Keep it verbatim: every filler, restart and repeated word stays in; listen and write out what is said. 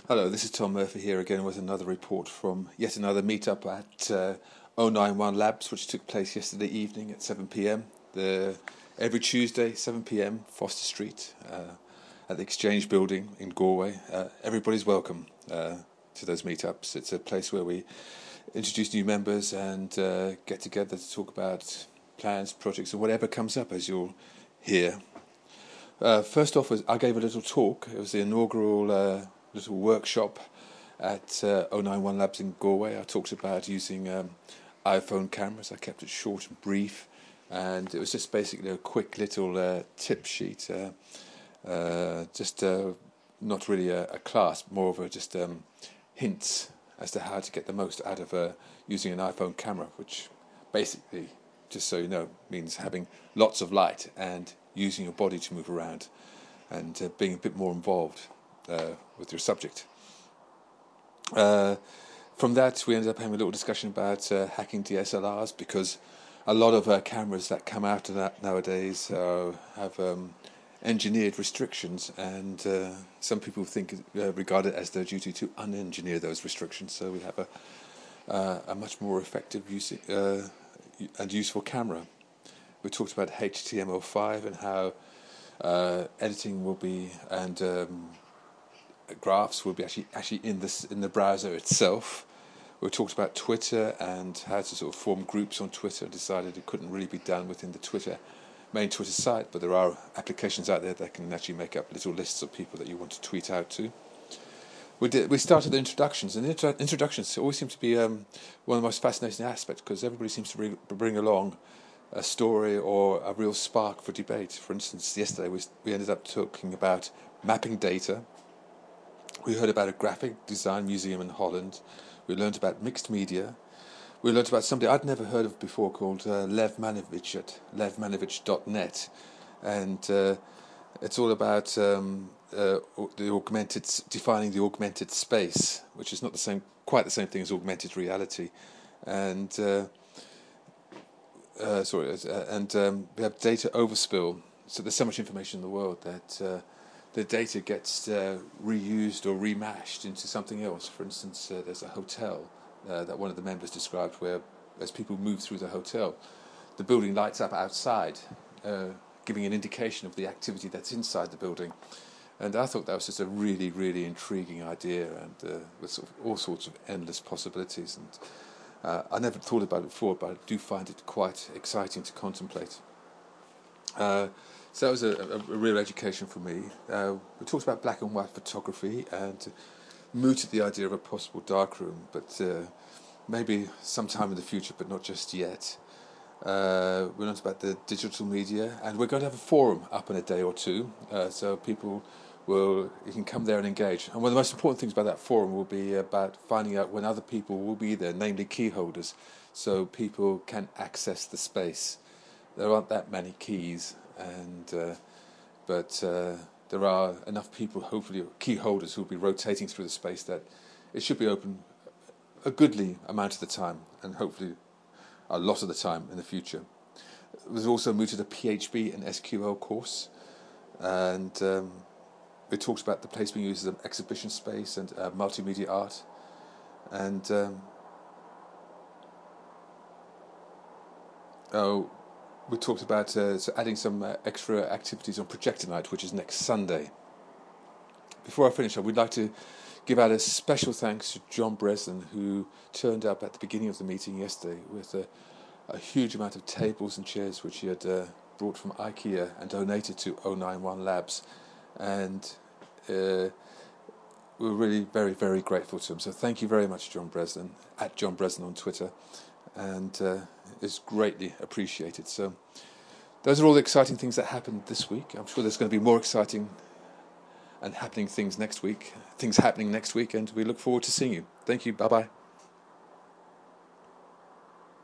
Hello, this is Tom Murphy here again with another report from yet another meetup at uh, oh nine one Labs, which took place yesterday evening at seven p.m. The, every Tuesday, seven p.m, Foster Street, uh, at the Exchange Building in Galway. Uh, everybody's welcome uh, to those meetups. It's a place where we introduce new members and uh, get together to talk about plans, projects, or whatever comes up, as you'll hear. Uh, first off, was I gave a little talk. It was the inaugural uh, little workshop at uh, oh nine one Labs in Galway. I talked about using um, iPhone cameras. I kept it short and brief, and it was just basically a quick little uh, tip sheet. Uh, uh, just uh, not really a, a class, more of a just um, hints as to how to get the most out of uh, using an iPhone camera, which basically, just so you know, means having lots of light and using your body to move around and uh, being a bit more involved uh, with your subject. Uh, from that, we ended up having a little discussion about uh, hacking D S L Rs, because a lot of uh, cameras that come out of that nowadays uh, have um, engineered restrictions, and uh, some people think uh, regard it as their duty to unengineer those restrictions, so we have a, uh, a much more effective use, uh, and useful camera. We talked about H T M L five and how uh, editing will be, and um, graphs will be actually actually in this in the browser itself. We talked about Twitter and how to sort of form groups on Twitter. Decided it couldn't really be done within the Twitter main Twitter site, but there are applications out there that can actually make up little lists of people that you want to tweet out to. We did. We started the introductions, and the intro- introductions always seem to be um, one of the most fascinating aspects, because everybody seems to bring, bring along a story or a real spark for debate. For instance, yesterday we we ended up talking about mapping data. We heard about a graphic design museum in Holland. We learned about mixed media. We learned about somebody I'd never heard of before called uh, Lev Manovich at lev manovich dot net, and uh, it's all about um, uh, the augmented, defining the augmented space, which is not the same, quite the same thing as augmented reality, and. Uh, Uh, sorry, uh, and um, we have data overspill. So there's so much information in the world that uh, the data gets uh, reused or remashed into something else. For instance, uh, there's a hotel uh, that one of the members described where, as people move through the hotel, the building lights up outside, uh, giving an indication of the activity that's inside the building. And I thought that was just a really, really intriguing idea, and uh, with sort of all sorts of endless possibilities. And Uh, I never thought about it before, but I do find it quite exciting to contemplate. Uh, so that was a, a, a real education for me. Uh, we talked about black and white photography and mooted the idea of a possible darkroom, but uh, maybe sometime in the future, but not just yet. Uh, we learned about the digital media, and we're going to have a forum up in a day or two, uh, so people will, you can come there and engage. And one of the most important things about that forum will be about finding out when other people will be there, namely key holders, so people can access the space. There aren't that many keys, and uh, but uh, there are enough people, hopefully key holders, who will be rotating through the space that it should be open a goodly amount of the time, and hopefully a lot of the time in the future. We've also mooted a P H P and S Q L course, and um, we talked about the place being used as an exhibition space and uh, multimedia art, and um, oh, we talked about uh, so adding some uh, extra activities on Projector Night, which is next Sunday. Before I finish, I would like to give out a special thanks to John Breslin, who turned up at the beginning of the meeting yesterday with a, a huge amount of tables and chairs which he had uh, brought from IKEA and donated to oh nine one Labs, and uh, we're really very, very grateful to him. So thank you very much, John Breslin, at John Breslin on Twitter, and uh, it's greatly appreciated. So those are all the exciting things that happened this week. I'm sure there's going to be more exciting and happening things next week, things happening next week, and we look forward to seeing you. Thank you. Bye-bye.